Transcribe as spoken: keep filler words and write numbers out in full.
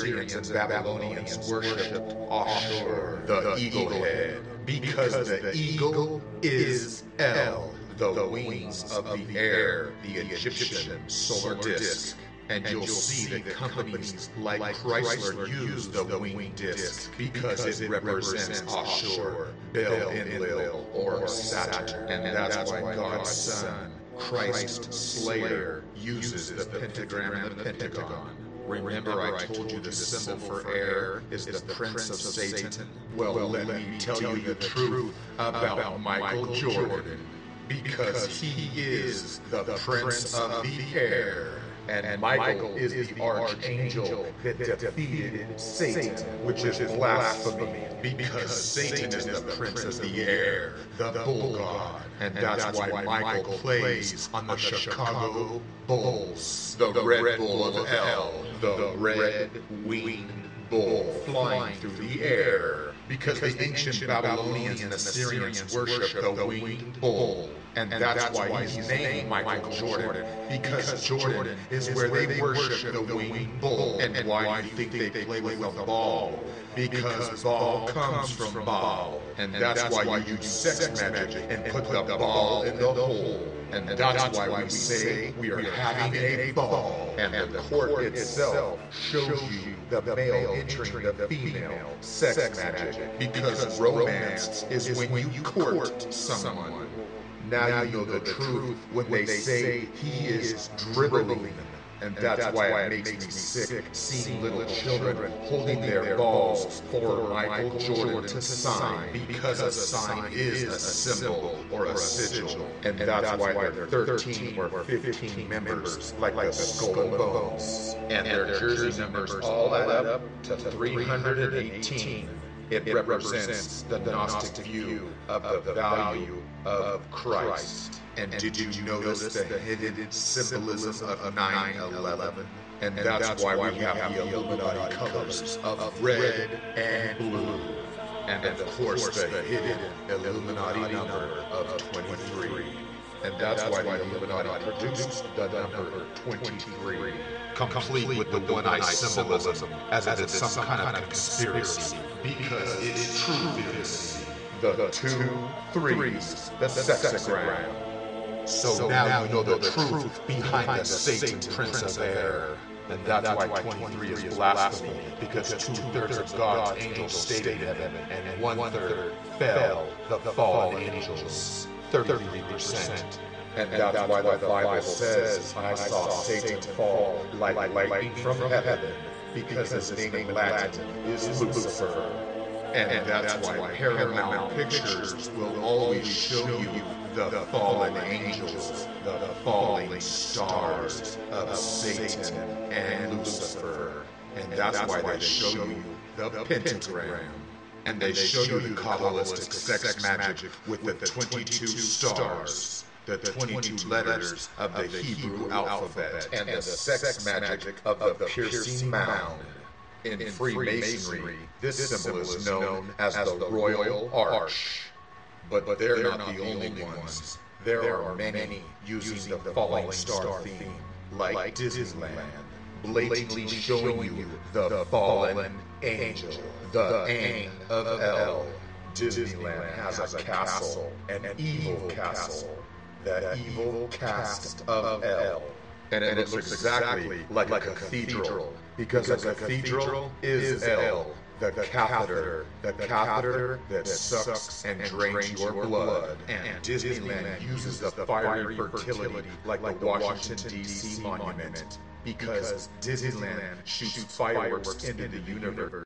Assyrians and Babylonians worshipped offshore the eagle head, because the eagle is El, the wings of the air, the Egyptian solar disk. And you'll see that companies like Chrysler use the winged disc because it represents offshore, Bel Enlil, or Saturn. And that's why God's Son, Christ Slayer, uses the pentagram and the pentagon. Remember I told you the symbol for air is the prince of Satan? Well, let me tell you the truth about Michael Jordan, because he is the prince of the air. And Michael is the archangel that defeated Satan, which is blasphemy, because Satan is the prince of the air, the bull god. And that's why Michael plays on the Chicago Bulls, the Red Bull of El, the red winged bull flying through the air, because the ancient Babylonians and Assyrians worship the winged bull. And that's why he's named Michael Jordan, because Jordan is where they worship the winged bull. And why do you think they play with the ball? Because ball comes from Baal. And that's why you use sex magic and put the ball in the hole. And that's why we say we are having a ball. And the court itself shows you the male entering the female sex magic, because romance is when you court someone. Now you know the truth when they say he is dribbling. And that's why it makes me sick seeing little children holding their balls for Michael Jordan to sign, because a sign is a symbol or a sigil. And that's why there are thirteen or fifteen members, like the Skull and Bones. And their jersey numbers all add up to three hundred eighteen. It represents the Gnostic view of the value of Christ. And did you notice the hidden symbolism of nine eleven? And that's why we have the Illuminati colors of red and blue. And of course the hidden Illuminati number of twenty-three. And that's why the Illuminati produced the number twenty-three, complete with the one-eye symbolism, as if it's some kind of conspiracy, because it's truth is the two threes, the sexagram. So now you know the truth behind the Satan Prince of Air. And that's why twenty-three is blasphemy, because two-thirds of God's angels stayed in heaven, and one-third fell, the fallen angels. thirty-three percent. And that's why the Bible says, I saw Satan fall like lightning from heaven, because his name in Latin is Lucifer. And that's why Paramount Pictures will always show you the fallen angels, the falling stars of Satan and Lucifer. And that's why they show you the pentagram. And they show you the Kabbalistic sex magic with the twenty-two stars, the twenty-two letters of the Hebrew alphabet, and the sex magic of the piercing mound. In Freemasonry, this symbol is known as the Royal Arch. But they're not the only ones. There are many using the falling star theme, like Disneyland, blatantly showing you the fallen angel, the Ain of El. Disneyland has a castle, an evil castle, the evil cast of El. And it, and it looks exactly like, like a cathedral, because a cathedral is El, the catheter, the catheter that sucks and drains your blood. And Disneyland uses the fiery fertility like the Washington, D C monument, because Disneyland shoots fireworks into the universe.